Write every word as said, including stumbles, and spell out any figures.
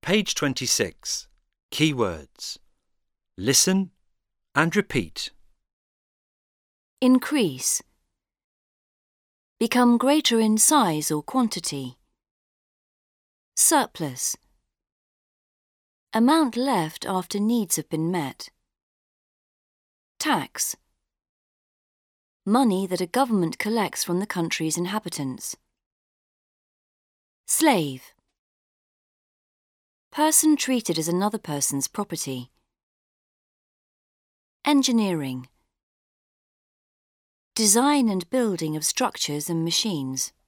Page twenty-six. Keywords. Listen and repeat. Increase. Become greater in size or quantity. Surplus. Amount left after needs have been met. Tax. Money that a government collects from the country's inhabitants. Slave. Person treated as another person's property. Engineering. Design and building of structures and machines.